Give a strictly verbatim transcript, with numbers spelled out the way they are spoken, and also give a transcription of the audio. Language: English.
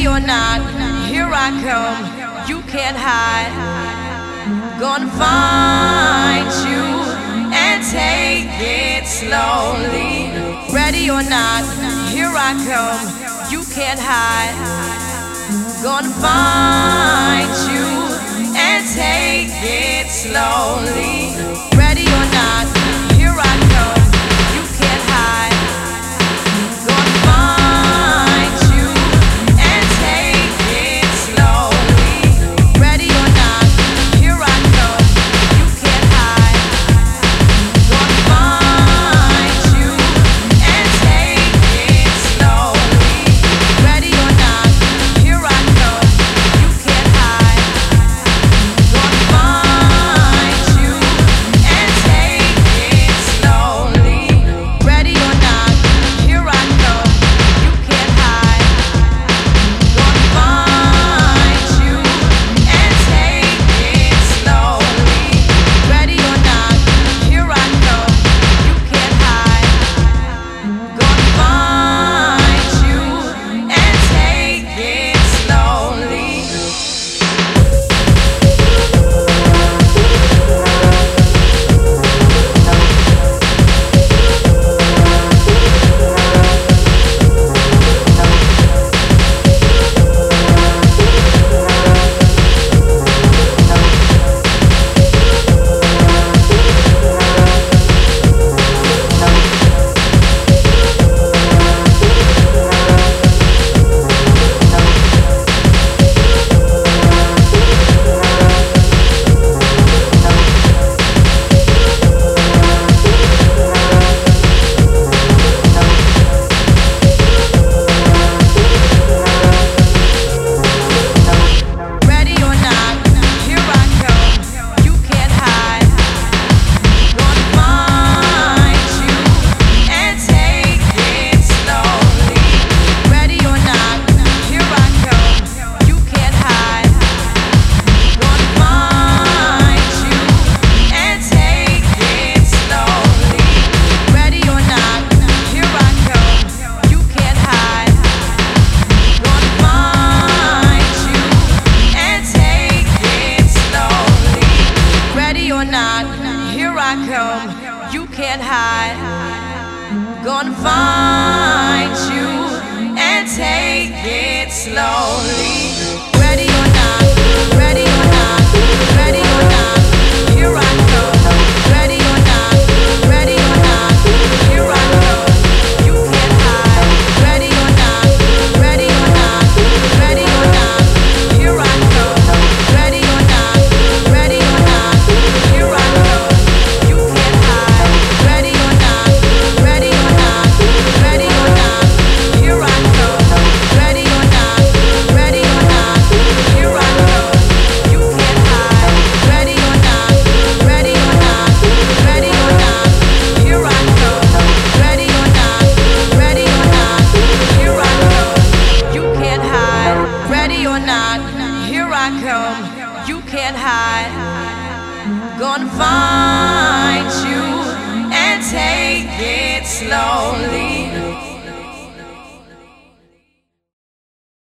or not, here I come, you can't hide. Gonna find you and take it slowly. Ready or not, here I come, you can't hide. Gonna find you and take it slowly. Ready or not, here I come, you can't hide. Gonna find you and take it slowly. Ready or not, here I come, you can't hide. Gonna find you and take it slowly. Ready or not, here I come, you can't hide. Gonna find you and take it slowly. Ready or not, here I come, you can't hide. Gonna find you and take it slowly. Ready or not, here I come, you can't hide. Gonna find you and take it slowly. Ready or not, here I come, you can't hide. Gonna find you and take it slowly. Ready or not, here I come, you can't hide. Gonna find you and take it slowly. Ready or not, here I come, you can't hide. Gonna find you and take it slowly. Ready or not, here I come, you can't hide. Gonna find you and take it slowly. Ready or not, ready or not, ready or not, here I come. Ready or not, ready or not, here I come, you can't hide. Ready or not, ready or not, ready or not, here I come. Ready or not, ready or not, here I come, you can't hide. Ready or not, ready or not, ready or not, here I come. Ready or not, ready or not, here I come, you can't hide. Ready or not, ready or not, ready or not, here I come. Ready or not, ready or not, here I come, you can't hide. Ready or not, here I come, you can't hide. Gonna find you and take it slowly.